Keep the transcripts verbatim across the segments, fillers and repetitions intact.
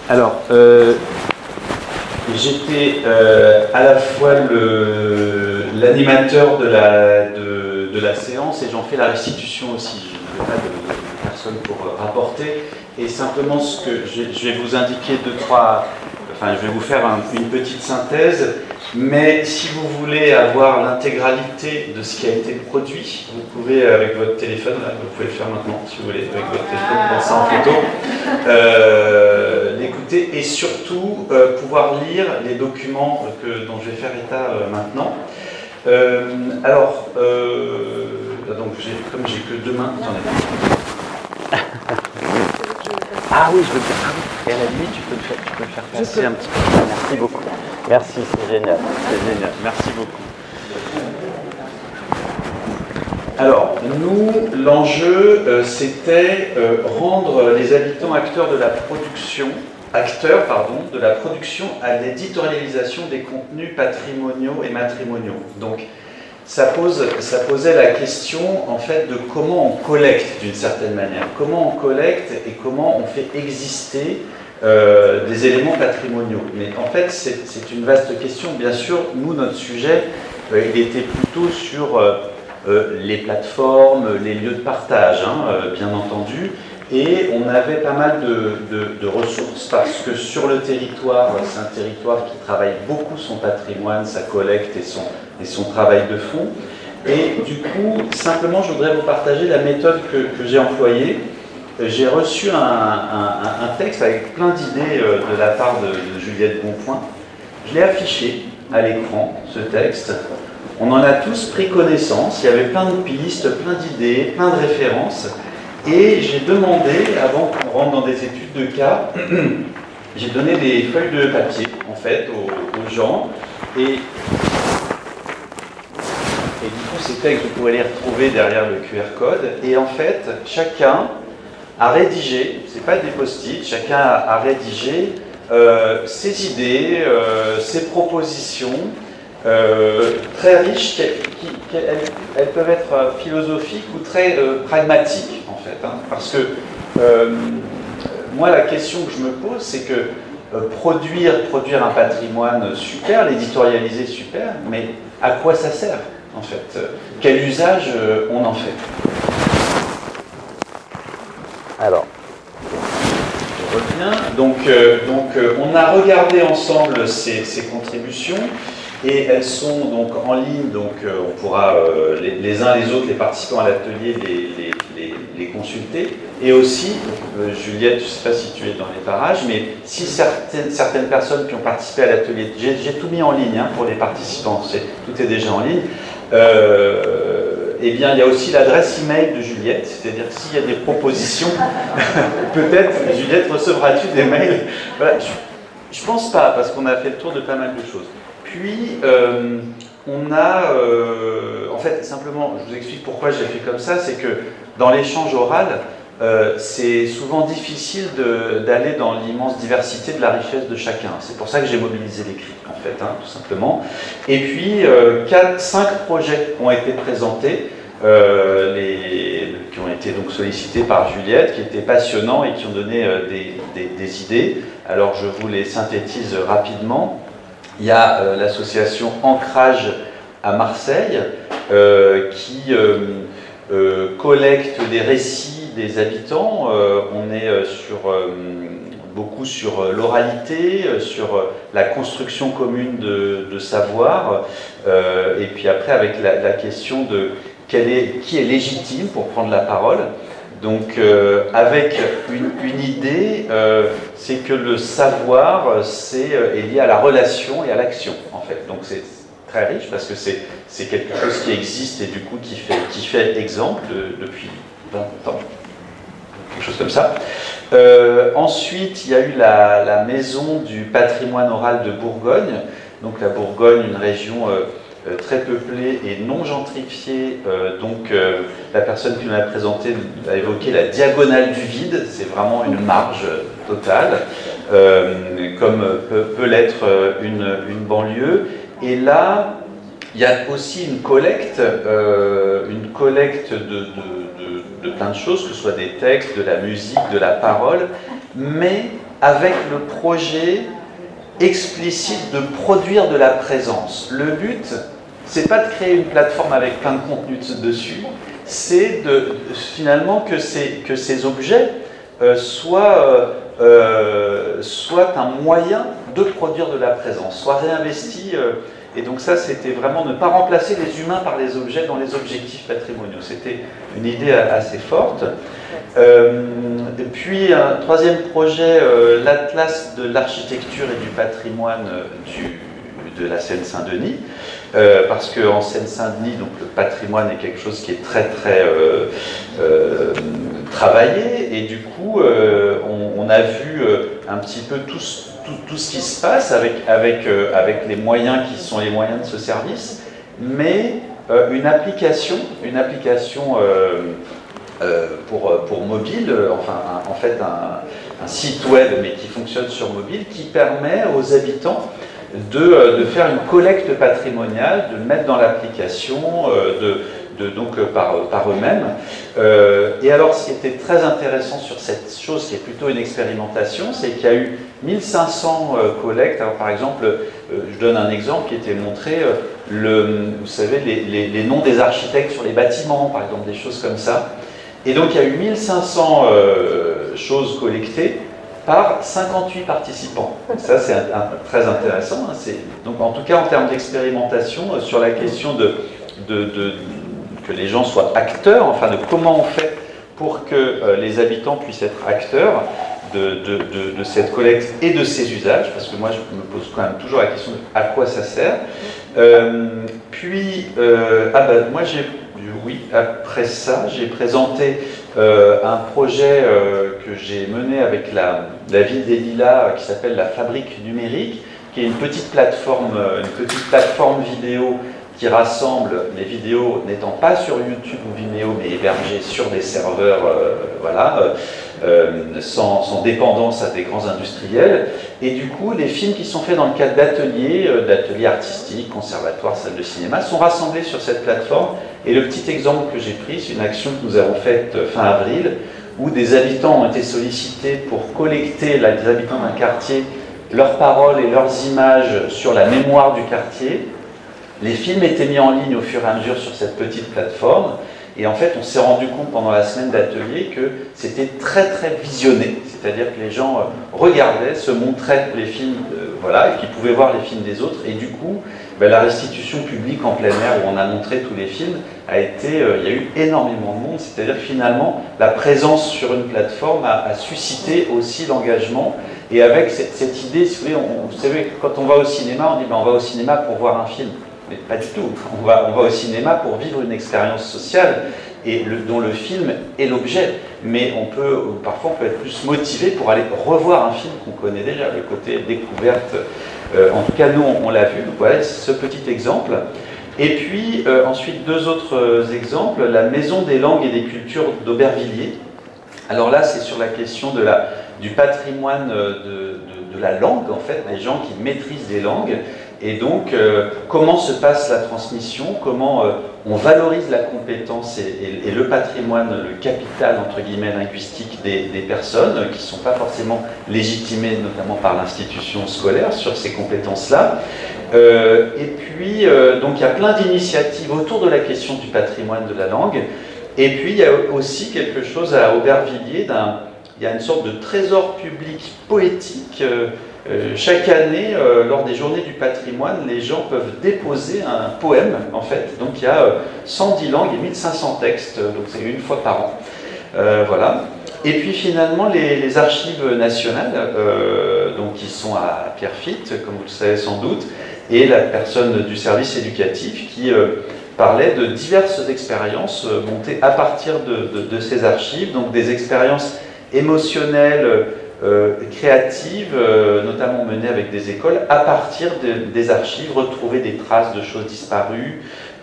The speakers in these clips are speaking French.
Alors, euh, j'étais euh, à la fois l'animateur de la, de, de la séance et j'en fais la restitution aussi. Je ne veux pas de, de personne pour rapporter. Et simplement, ce que je, je vais vous indiquer deux, trois... Enfin, je vais vous faire un, une petite synthèse. Mais si vous voulez avoir l'intégralité de ce qui a été produit, vous pouvez, avec votre téléphone, là, vous pouvez le faire maintenant, si vous voulez, avec votre téléphone, prendre ça en photo, euh, l'écouter et surtout euh, pouvoir lire les documents que, dont je vais faire état euh, maintenant. Euh, alors, euh, donc comme j'ai que deux mains, j'en ai. Ah oui, je veux dire, ah oui, et à la limite, tu peux le faire, tu peux le faire passer un petit peu. Merci beaucoup. Merci, c'est génial, c'est génial. Merci beaucoup. Alors, nous, l'enjeu, euh, c'était euh, rendre les habitants acteurs de la production, acteurs, pardon, de la production à l'éditorialisation des contenus patrimoniaux et matrimoniaux. Donc, ça, pose, ça posait la question, en fait, de comment on collecte d'une certaine manière. Comment on collecte et comment on fait exister Euh, des éléments patrimoniaux. Mais en fait, c'est une vaste question. Bien sûr, nous, notre sujet, euh, il était plutôt sur euh, euh, les plateformes, les lieux de partage, hein, euh, bien entendu. Et on avait pas mal de, de, de ressources parce que sur le territoire, c'est un territoire qui travaille beaucoup son patrimoine, sa collecte et son, et son travail de fond. Et du coup, simplement, je voudrais vous partager la méthode que, que j'ai employée. J'ai reçu un, un, un texte avec plein d'idées de la part de, de Juliette Bonpoint. Je l'ai affiché à l'écran, ce texte. On en a tous pris connaissance. Il y avait plein de pistes, plein d'idées, plein de références. Et j'ai demandé, avant qu'on rentre dans des études de cas, j'ai donné des feuilles de papier, en fait, aux, aux gens. Et, et du coup, ces textes, vous pouvez les retrouver derrière le Q R code. Et en fait, chacun a rédigé, c'est pas des post-it, chacun a, a rédigé euh, ses idées, euh, ses propositions, euh, très riches, qui, qui, qui, elles, elles peuvent être philosophiques ou très euh, pragmatiques en fait. Hein, parce que euh, moi la question que je me pose, c'est que euh, produire, produire un patrimoine super, l'éditorialiser super, mais à quoi ça sert en fait? Quel usage euh, on en fait? Alors, je reviens. Donc, euh, donc euh, on a regardé ensemble ces, ces contributions et elles sont donc en ligne, donc euh, on pourra euh, les, les uns les autres, les participants à l'atelier, les, les, les, les consulter. Et aussi, euh, Juliette, je ne sais pas si tu es dans les parages, mais si certaines, certaines personnes qui ont participé à l'atelier, j'ai tout mis en ligne hein, pour les participants, tout est déjà en ligne. Euh, Eh bien, il y a aussi l'adresse email de Juliette, c'est-à-dire que s'il y a des propositions, peut-être, Juliette, recevras-tu des mails? Voilà, je ne pense pas, parce qu'on a fait le tour de pas mal de choses. Puis, euh, on a, euh, en fait, simplement, je vous explique pourquoi j'ai fait comme ça, c'est que dans l'échange oral, euh, c'est souvent difficile d'aller dans l'immense diversité de la richesse de chacun. C'est pour ça que j'ai mobilisé l'écrit, en fait, hein, tout simplement. Et puis, euh, quatre, cinq projets ont été présentés, euh, les, qui ont été donc sollicités par Juliette, qui étaient passionnants et qui ont donné euh, des, des, des idées. Alors, je vous les synthétise rapidement. Il y a euh, l'association Ancrage à Marseille, euh, qui euh, euh, collecte des récits des habitants. Euh, on est euh, sur, euh, beaucoup sur euh, l'oralité, euh, sur euh, la construction commune de, de savoir, euh, et puis après avec la, la question de quel est, qui est légitime pour prendre la parole. Donc euh, avec une, une idée, euh, c'est que le savoir c'est, euh, est lié à la relation et à l'action en fait. Donc c'est très riche parce que c'est quelque chose qui existe et du coup qui fait, qui fait exemple de, depuis vingt ans. Quelque chose comme ça. Euh, ensuite, il y a eu la, la maison du patrimoine oral de Bourgogne. Donc la Bourgogne, une région euh, euh, très peuplée et non gentrifiée. Euh, donc euh, la personne qui nous l'a présenté a évoqué la diagonale du vide. C'est vraiment une marge totale, euh, comme peut, peut l'être une, une banlieue. Et là, il y a aussi une collecte, euh, une collecte de, de, de, de plein de choses, que ce soit des textes, de la musique, de la parole, mais avec le projet explicite de produire de la présence. Le but, c'est pas de créer une plateforme avec plein de contenu dessus, c'est de, finalement que ces, que ces objets euh, soient, euh, euh, soient un moyen de produire de la présence, soient réinvestis. Euh, et donc ça, c'était vraiment ne pas remplacer les humains par les objets dans les objectifs patrimoniaux. C'était une idée assez forte. Euh, et puis un troisième projet, euh, l'Atlas de l'architecture et du patrimoine du, de la Seine-Saint-Denis. Euh, parce qu'en Seine-Saint-Denis, donc le patrimoine est quelque chose qui est très très euh, euh, travaillé, et du coup euh, on, on a vu euh, un petit peu tout, tout, tout ce qui se passe avec, avec, euh, avec les moyens qui sont les moyens de ce service, mais euh, une application, une application euh, euh, pour, pour mobile, enfin un, en fait un, un site web mais qui fonctionne sur mobile, qui permet aux habitants De, de faire une collecte patrimoniale, de le mettre dans l'application, euh, de, de, donc euh, par, par eux-mêmes. Euh, et alors, ce qui était très intéressant sur cette chose, qui est plutôt une expérimentation, c'est qu'il y a eu mille cinq cents euh, collectes. Alors, par exemple, euh, je donne un exemple qui était montré, euh, le, vous savez, les, les, les noms des architectes sur les bâtiments, par exemple, des choses comme ça. Et donc, il y a eu mille cinq cents euh, choses collectées par cinquante-huit participants. Ça, c'est un, un, très intéressant. Hein. Donc, en tout cas, en termes d'expérimentation, euh, sur la question de, de, de, que les gens soient acteurs, enfin, de comment on fait pour que euh, les habitants puissent être acteurs de, de, de, de cette collecte et de ses usages, parce que moi, je me pose quand même toujours la question de à quoi ça sert. Euh, puis, euh, ah ben, moi, j'ai, oui, après ça, j'ai présenté Euh, un projet euh, que j'ai mené avec la, la ville des Lilas euh, qui s'appelle la Fabrique numérique, qui est une petite plateforme, euh, une petite plateforme vidéo qui rassemble les vidéos n'étant pas sur YouTube ou Vimeo, mais hébergées sur des serveurs, euh, voilà, euh, sans, sans dépendance à des grands industriels. Et du coup, les films qui sont faits dans le cadre d'ateliers, euh, d'ateliers artistiques, conservatoires, salles de cinéma, sont rassemblés sur cette plateforme. Et le petit exemple que j'ai pris, c'est une action que nous avons faite fin avril, où des habitants ont été sollicités pour collecter, là, des habitants d'un quartier, leurs paroles et leurs images sur la mémoire du quartier. Les films étaient mis en ligne au fur et à mesure sur cette petite plateforme. Et en fait, on s'est rendu compte pendant la semaine d'atelier que c'était très très visionné. C'est-à-dire que les gens regardaient, se montraient les films, euh, voilà, et qu'ils pouvaient voir les films des autres. Et du coup, ben, la restitution publique en plein air où on a montré tous les films a été, euh, il y a eu énormément de monde. C'est-à-dire que finalement, la présence sur une plateforme a, a suscité aussi l'engagement. Et avec cette, cette idée, si vous voulez, on, vous savez, quand on va au cinéma, on dit ben, on va au cinéma pour voir un film. Mais pas du tout. On va, on va au cinéma pour vivre une expérience sociale et le, dont le film est l'objet. Mais on peut, parfois, on peut être plus motivé pour aller revoir un film qu'on connaît déjà, le côté découverte. Euh, en tout cas, nous, on, on l'a vu. Donc voilà, c'est ce petit exemple. Et puis, euh, ensuite, deux autres euh, exemples. La Maison des langues et des cultures d'Aubervilliers. Alors là, c'est sur la question de la, du patrimoine de, de, de la langue, en fait, des gens qui maîtrisent des langues. Et donc, euh, comment se passe la transmission, comment euh, on valorise la compétence et, et, et le patrimoine, le capital, entre guillemets, linguistique des, des personnes qui ne sont pas forcément légitimées, notamment par l'institution scolaire, sur ces compétences-là. Euh, et puis, euh, donc, il y a plein d'initiatives autour de la question du patrimoine de la langue. Et puis, il y a aussi quelque chose à Aubervilliers, d'un, il y a une sorte de trésor public poétique. Euh, Euh, chaque année, euh, lors des journées du patrimoine, les gens peuvent déposer un poème, en fait. Donc il y a euh, cent dix langues et mille cinq cents textes, donc c'est une fois par an. Euh, voilà. Et puis finalement, les, les archives nationales, euh, donc qui sont à Pierrefitte, comme vous le savez sans doute, et la personne du service éducatif qui euh, parlait de diverses expériences euh, montées à partir de, de, de ces archives, donc des expériences émotionnelles, Euh, créatives, euh, notamment menées avec des écoles, à partir de, des archives, retrouver des traces de choses disparues,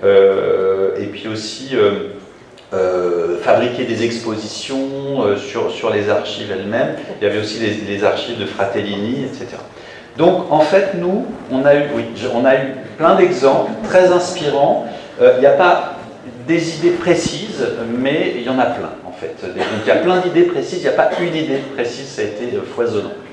euh, et puis aussi euh, euh, fabriquer des expositions euh, sur, sur les archives elles-mêmes. Il y avait aussi les, les archives de Fratellini, et cetera. Donc, en fait, nous, on a eu, oui, on a eu plein d'exemples très inspirants. Euh, il n'y a pas des idées précises, mais il y en a plein. En fait. Donc il y a plein d'idées précises, il n'y a pas une idée précise, ça a été foisonnant.